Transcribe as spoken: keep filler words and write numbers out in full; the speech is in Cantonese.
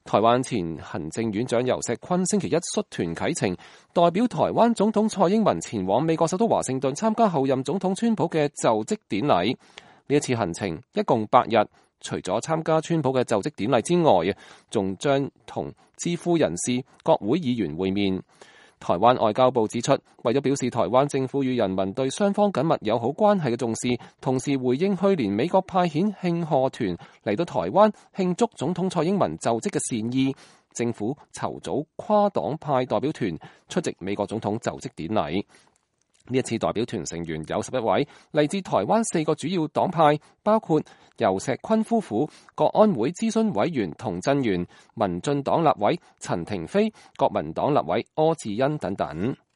台灣前行政院長游錫堃星期一率團啟程，代表台灣總統蔡英文前往美國首都華盛頓參加候任總統川普嘅就職典禮。呢一次行程一共八日，除咗參加川普嘅就職典禮之外，仲將同智庫人士、國會議員會面。台灣外交部指出，為咗表示台灣政府與人民對雙方緊密友好關係嘅重視，同時回應去年美國派遣慶賀團嚟到台灣慶祝總統蔡英文就職嘅善意，政府籌組跨黨派代表團出席美國總統就職典禮。呢一次代表團成員有十一位，嚟自台灣四個主要黨派，包括游錫堃夫婦、國安會諮詢委員童振源、民進黨立委陳亭妃、國民黨立委柯志恩等等。